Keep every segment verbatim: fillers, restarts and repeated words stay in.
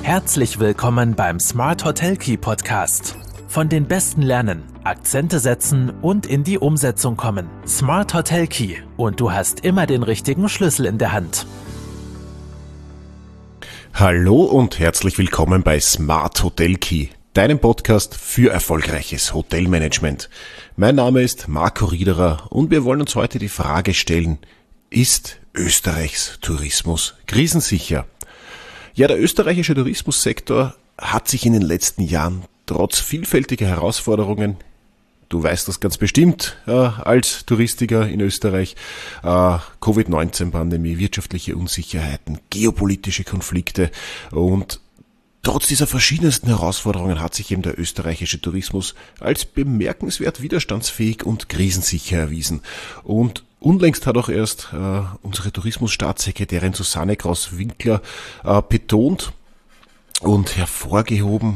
Herzlich willkommen beim Smart Hotel Key Podcast. Von den Besten lernen, Akzente setzen und in die Umsetzung kommen. Smart Hotel Key und du hast immer den richtigen Schlüssel in der Hand. Hallo und herzlich willkommen bei Smart Hotel Key, deinem Podcast für erfolgreiches Hotelmanagement. Mein Name ist Marco Riederer und wir wollen uns heute die Frage stellen, ist Österreichs Tourismus krisensicher? Ja, der österreichische Tourismussektor hat sich in den letzten Jahren trotz vielfältiger Herausforderungen, du weißt das ganz bestimmt äh, als Touristiker in Österreich, äh, Covid neunzehn Pandemie, wirtschaftliche Unsicherheiten, geopolitische Konflikte und trotz dieser verschiedensten Herausforderungen hat sich eben der österreichische Tourismus als bemerkenswert widerstandsfähig und krisensicher erwiesen. Und unlängst hat auch erst äh, unsere Tourismusstaatssekretärin Susanne Kraus-Winkler äh, betont und hervorgehoben,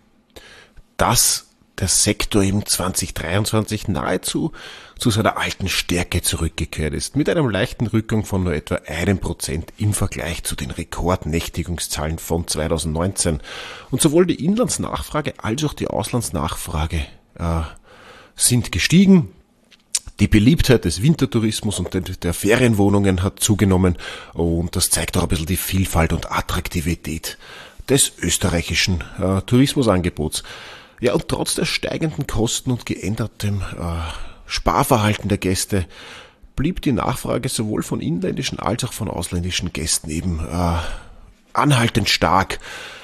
dass der Sektor eben zwanzig dreiundzwanzig nahezu zu seiner alten Stärke zurückgekehrt ist, mit einem leichten Rückgang von nur etwa einem Prozent im Vergleich zu den Rekordnächtigungszahlen von zweitausendneunzehn. Und sowohl die Inlandsnachfrage als auch die Auslandsnachfrage äh, sind gestiegen. Die Beliebtheit des Wintertourismus und der Ferienwohnungen hat zugenommen und das zeigt auch ein bisschen die Vielfalt und Attraktivität des österreichischen äh, Tourismusangebots. Ja, und trotz der steigenden Kosten und geändertem äh, Sparverhalten der Gäste blieb die Nachfrage sowohl von inländischen als auch von ausländischen Gästen eben äh, anhaltend stark.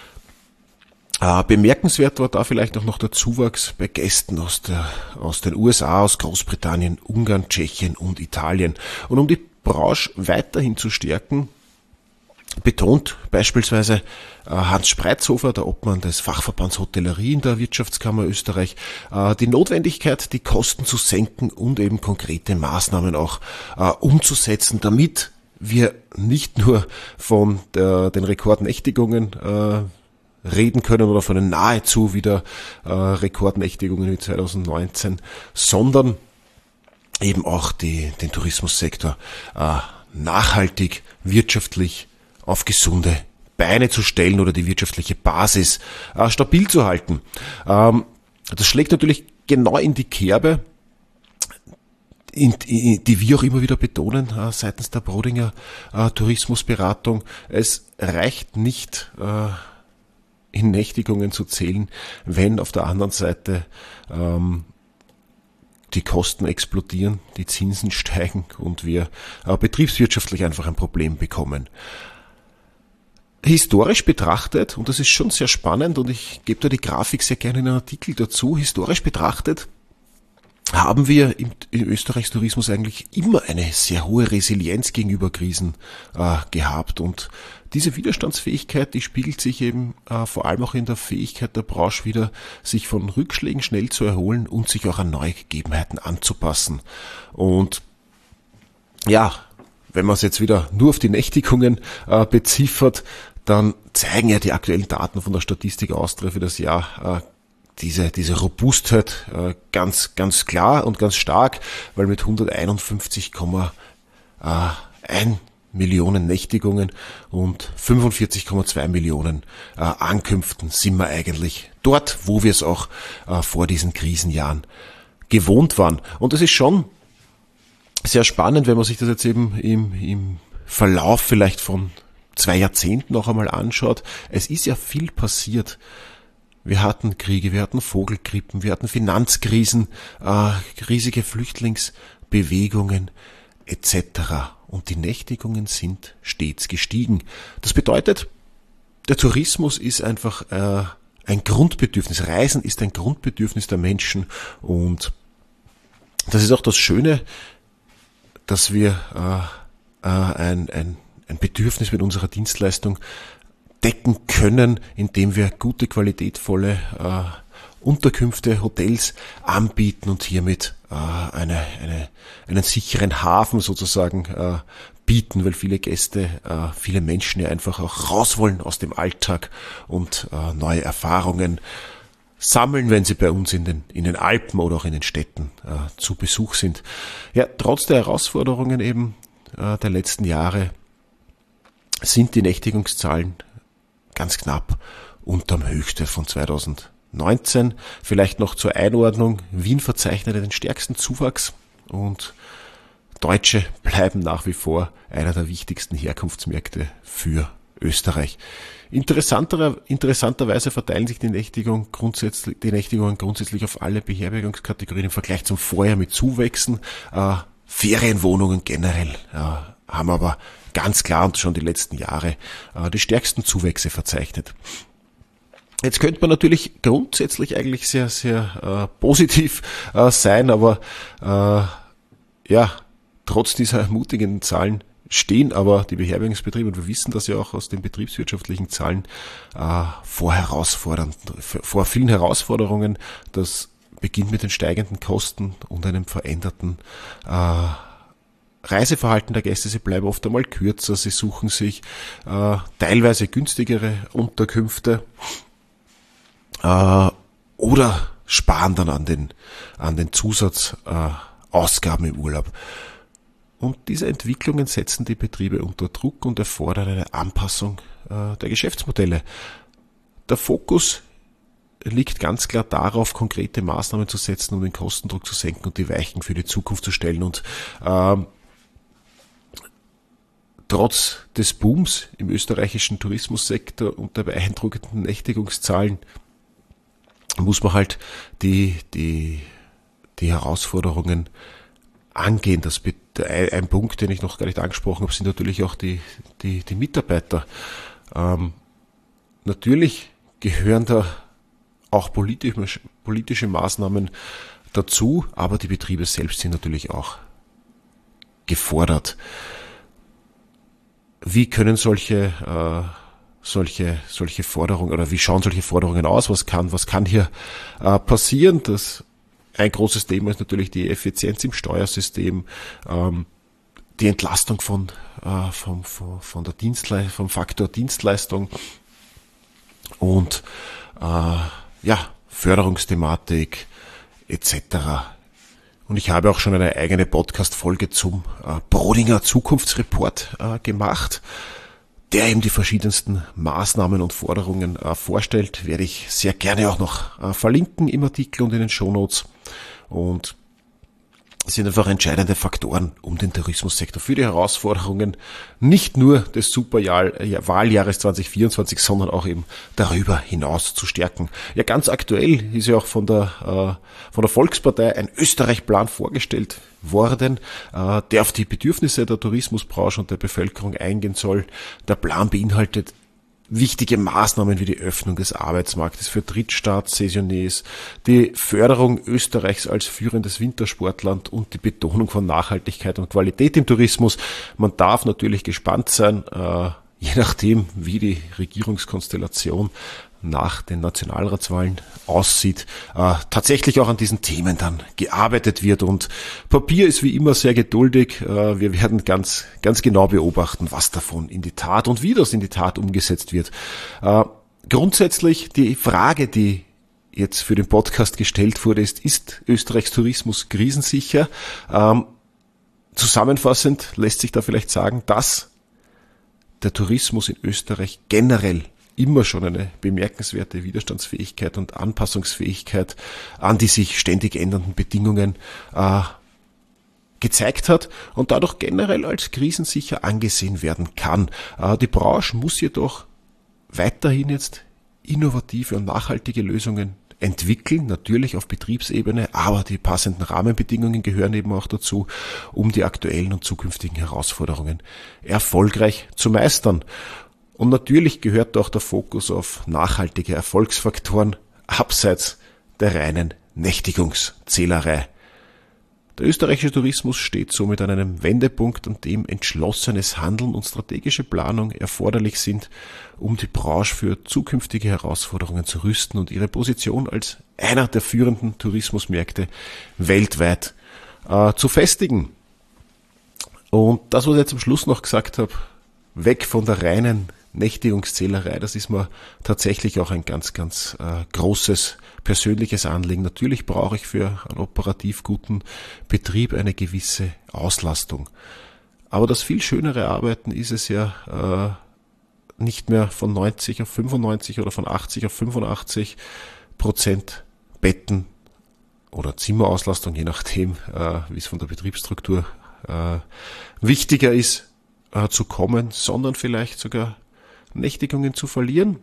Äh, bemerkenswert war da vielleicht auch noch der Zuwachs bei Gästen aus, der, aus den U S A, aus Großbritannien, Ungarn, Tschechien und Italien. Und um die Branche weiterhin zu stärken, betont beispielsweise äh, Hans Spreizhofer, der Obmann des Fachverbands Hotellerie in der Wirtschaftskammer Österreich, äh, die Notwendigkeit, die Kosten zu senken und eben konkrete Maßnahmen auch äh, umzusetzen, damit wir nicht nur von der, den Rekordnächtigungen äh, reden können oder von den nahezu wieder äh, Rekordnächtigungen wie zweitausendneunzehn, sondern eben auch die, den Tourismussektor äh, nachhaltig, wirtschaftlich auf gesunde Beine zu stellen oder die wirtschaftliche Basis äh, stabil zu halten. Ähm, das schlägt natürlich genau in die Kerbe, in, in, die wir auch immer wieder betonen äh, seitens der Brodinger äh, Tourismusberatung. Es reicht nicht, äh, in Nächtigungen zu zählen, wenn auf der anderen Seite ähm, die Kosten explodieren, die Zinsen steigen und wir äh, betriebswirtschaftlich einfach ein Problem bekommen. Historisch betrachtet, und das ist schon sehr spannend und ich gebe da die Grafik sehr gerne in einem Artikel dazu, historisch betrachtet haben wir im, im Österreichs Tourismus eigentlich immer eine sehr hohe Resilienz gegenüber Krisen äh, gehabt und diese Widerstandsfähigkeit, die spiegelt sich eben äh, vor allem auch in der Fähigkeit der Branche wieder, sich von Rückschlägen schnell zu erholen und sich auch an neue Gegebenheiten anzupassen. Und ja, wenn man es jetzt wieder nur auf die Nächtigungen äh, beziffert, dann zeigen ja die aktuellen Daten von der Statistik Austria für das Jahr äh, diese diese Robustheit äh, ganz ganz klar und ganz stark, weil mit hunderteinundfünfzig Komma eins Millionen Nächtigungen und fünfundvierzig Komma zwei Millionen äh, Ankünften sind wir eigentlich dort, wo wir es auch äh, vor diesen Krisenjahren gewohnt waren. Und das ist schon sehr spannend, wenn man sich das jetzt eben im, im Verlauf vielleicht von zwei Jahrzehnten noch einmal anschaut. Es ist ja viel passiert. Wir hatten Kriege, wir hatten Vogelgrippen, wir hatten Finanzkrisen, äh, riesige Flüchtlingsbewegungen et cetera. Und die Nächtigungen sind stets gestiegen. Das bedeutet, der Tourismus ist einfach äh, ein Grundbedürfnis. Reisen ist ein Grundbedürfnis der Menschen. Und das ist auch das Schöne, dass wir äh, äh, ein, ein, ein Bedürfnis mit unserer Dienstleistung decken können, indem wir gute, qualitätvolle äh, Unterkünfte, Hotels anbieten und hiermit äh, eine, eine, einen sicheren Hafen sozusagen äh, bieten, weil viele Gäste, äh, viele Menschen ja einfach auch raus wollen aus dem Alltag und äh, neue Erfahrungen sammeln, wenn sie bei uns in den, in den Alpen oder auch in den Städten äh, zu Besuch sind. Ja, trotz der Herausforderungen eben äh, der letzten Jahre sind die Nächtigungszahlen ganz knapp unterm Höchstwert von zweitausendneunzehn. Vielleicht noch zur Einordnung, Wien verzeichnete den stärksten Zuwachs und Deutsche bleiben nach wie vor einer der wichtigsten Herkunftsmärkte für Österreich. Interessanter, interessanterweise verteilen sich die Nächtigungen grundsätzlich, die Nächtigungen grundsätzlich auf alle Beherbergungskategorien im Vergleich zum Vorjahr mit Zuwächsen. Äh, Ferienwohnungen generell äh, haben aber ganz klar und schon die letzten Jahre äh, die stärksten Zuwächse verzeichnet. Jetzt könnte man natürlich grundsätzlich eigentlich sehr, sehr äh, positiv äh, sein, aber äh, ja, trotz dieser ermutigenden Zahlen stehen aber die Beherbergungsbetriebe, und wir wissen das ja auch aus den betriebswirtschaftlichen Zahlen, äh, vor herausfordernden, vor vielen Herausforderungen. Das beginnt mit den steigenden Kosten und einem veränderten äh, Reiseverhalten der Gäste. Sie bleiben oft einmal kürzer, sie suchen sich äh, teilweise günstigere Unterkünfte äh, oder sparen dann an den, an den Zusatzausgaben äh, im Urlaub. Und diese Entwicklungen setzen die Betriebe unter Druck und erfordern eine Anpassung äh, der Geschäftsmodelle. Der Fokus liegt ganz klar darauf, konkrete Maßnahmen zu setzen, um den Kostendruck zu senken und die Weichen für die Zukunft zu stellen. Und ähm, trotz des Booms im österreichischen Tourismussektor und der beeindruckenden Nächtigungszahlen muss man halt die, die, die Herausforderungen angehen. Das ein Punkt, den ich noch gar nicht angesprochen habe, sind natürlich auch die, die, die Mitarbeiter. Ähm, natürlich gehören da auch politische, politische Maßnahmen dazu, aber die Betriebe selbst sind natürlich auch gefordert. Wie können solche, äh, solche, solche Forderungen, oder wie schauen solche Forderungen aus? Was kann, was kann hier äh, passieren? Das Ein großes Thema ist natürlich die Effizienz im Steuersystem, ähm, die Entlastung von, äh, vom, von, von der Dienstleistung, vom Faktor Dienstleistung und äh, ja, Förderungsthematik et cetera. Und ich habe auch schon eine eigene Podcast-Folge zum äh, Brodinger Zukunftsreport äh, gemacht, der eben die verschiedensten Maßnahmen und Forderungen äh, vorstellt. Werde ich sehr gerne auch noch äh, verlinken im Artikel und in den Shownotes. Und es sind einfach entscheidende Faktoren, um den Tourismussektor für die Herausforderungen nicht nur des Superwahljahres zwanzig vierundzwanzig, sondern auch eben darüber hinaus zu stärken. Ja, ganz aktuell ist ja auch von der, äh, von der Volkspartei ein Österreich-Plan vorgestellt worden, äh, der auf die Bedürfnisse der Tourismusbranche und der Bevölkerung eingehen soll. Der Plan beinhaltet wichtige Maßnahmen wie die Öffnung des Arbeitsmarktes für Drittstaatssaisonniers, die Förderung Österreichs als führendes Wintersportland und die Betonung von Nachhaltigkeit und Qualität im Tourismus. Man darf natürlich gespannt sein, äh, je nachdem, wie die Regierungskonstellation nach den Nationalratswahlen aussieht, äh, tatsächlich auch an diesen Themen dann gearbeitet wird. Und Papier ist wie immer sehr geduldig. Äh, wir werden ganz, ganz genau beobachten, was davon in die Tat und wie das in die Tat umgesetzt wird. Äh, grundsätzlich die Frage, die jetzt für den Podcast gestellt wurde, ist, ist Österreichs Tourismus krisensicher? Ähm, zusammenfassend lässt sich da vielleicht sagen, dass der Tourismus in Österreich generell immer schon eine bemerkenswerte Widerstandsfähigkeit und Anpassungsfähigkeit an die sich ständig ändernden Bedingungen äh, gezeigt hat und dadurch generell als krisensicher angesehen werden kann. Äh, die Branche muss jedoch weiterhin jetzt innovative und nachhaltige Lösungen entwickeln, natürlich auf Betriebsebene, aber die passenden Rahmenbedingungen gehören eben auch dazu, um die aktuellen und zukünftigen Herausforderungen erfolgreich zu meistern. Und natürlich gehört auch der Fokus auf nachhaltige Erfolgsfaktoren abseits der reinen Nächtigungszählerei. Der österreichische Tourismus steht somit an einem Wendepunkt, an dem entschlossenes Handeln und strategische Planung erforderlich sind, um die Branche für zukünftige Herausforderungen zu rüsten und ihre Position als einer der führenden Tourismusmärkte weltweit äh, zu festigen. Und das, was ich jetzt am Schluss noch gesagt habe, weg von der reinen Nächtigungszählerei, das ist mir tatsächlich auch ein ganz, ganz äh, großes persönliches Anliegen. Natürlich brauche ich für einen operativ guten Betrieb eine gewisse Auslastung. Aber das viel schönere Arbeiten ist es ja, äh, nicht mehr von neunzig auf fünfundneunzig oder von achtzig auf fünfundachtzig Prozent Betten oder Zimmerauslastung, je nachdem, äh, wie es von der Betriebsstruktur äh, wichtiger ist, äh, zu kommen, sondern vielleicht sogar Nächtigungen zu verlieren,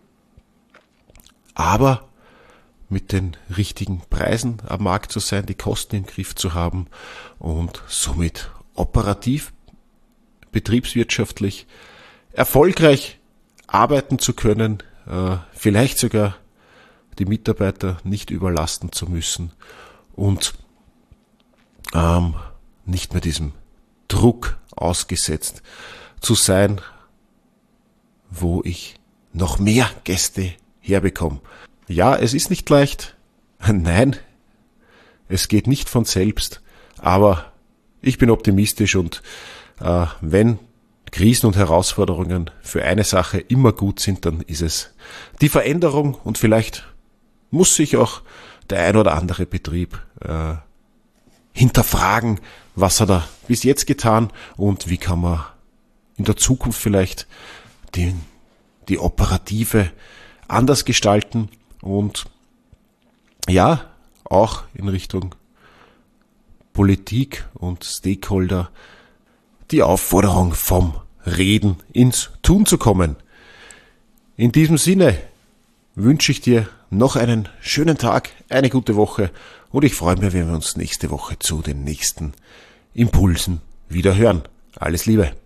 aber mit den richtigen Preisen am Markt zu sein, die Kosten im Griff zu haben und somit operativ, betriebswirtschaftlich erfolgreich arbeiten zu können, äh, vielleicht sogar die Mitarbeiter nicht überlasten zu müssen und ähm, nicht mehr diesem Druck ausgesetzt zu sein, wo ich noch mehr Gäste herbekomme. Ja, es ist nicht leicht. Nein, es geht nicht von selbst. Aber ich bin optimistisch und äh, wenn Krisen und Herausforderungen für eine Sache immer gut sind, dann ist es die Veränderung und vielleicht muss sich auch der ein oder andere Betrieb äh, hinterfragen, was hat er bis jetzt getan und wie kann man in der Zukunft vielleicht die, die Operative anders gestalten und ja, auch in Richtung Politik und Stakeholder die Aufforderung vom Reden ins Tun zu kommen. In diesem Sinne wünsche ich dir noch einen schönen Tag, eine gute Woche und ich freue mich, wenn wir uns nächste Woche zu den nächsten Impulsen wieder hören. Alles Liebe.